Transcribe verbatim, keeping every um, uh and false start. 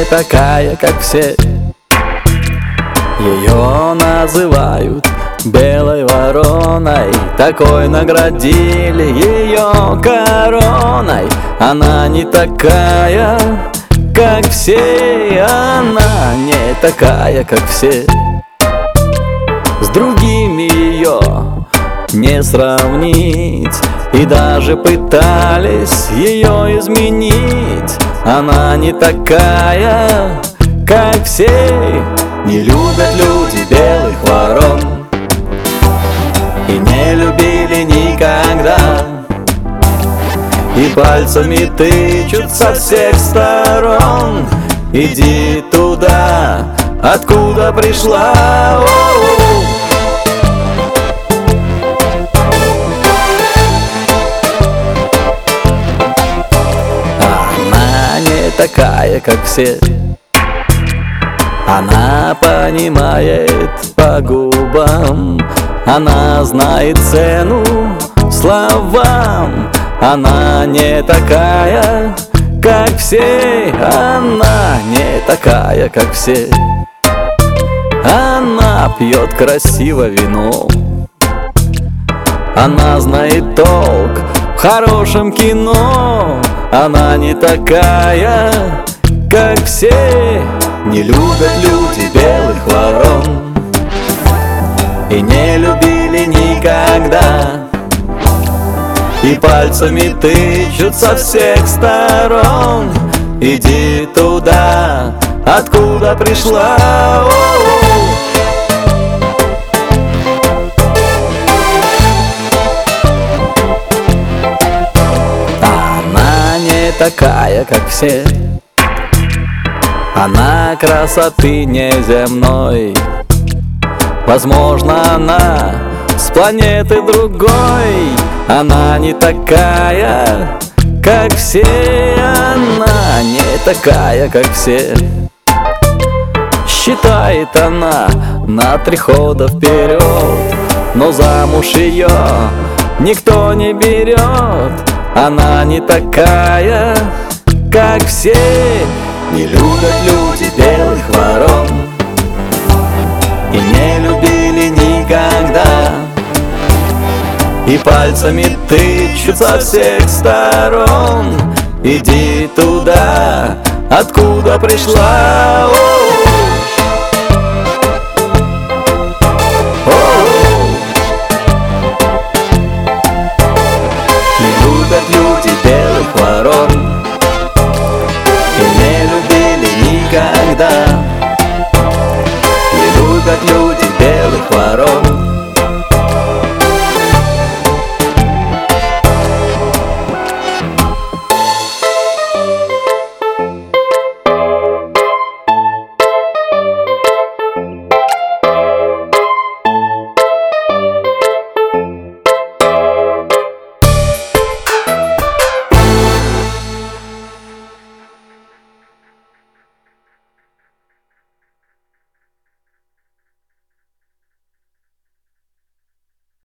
не такая, как все. Ее называют белой вороной, такой наградили ее короной. Она не такая, как все, она не такая, как все. С другими ее не сравнить, и даже пытались ее изменить. Она не такая, как все. Не любят люди белых ворон и не любили никогда, и пальцами тычут со всех сторон. Иди туда, откуда пришла. О-о-о. Она не такая, как все. Она понимает по губам, она знает цену словам. Она не такая, как все, она не такая, как все. Она пьет красиво вино, она знает толк в хорошем кино. Она не такая, как все. Не любят люди белых ворон и не любили никогда, и пальцами тычут со всех сторон. Иди туда, откуда пришла. О-о-о. Она не такая, как все. Она красоты неземной, возможно, она с планеты другой. Она не такая, как все, она не такая, как все. Считает она на три хода вперед, но замуж ее никто не берет. Она не такая, как все. Не любят люди белых ворон и не любили никогда, и пальцами тычут со всех сторон. Иди туда, откуда пришла. О-о-о.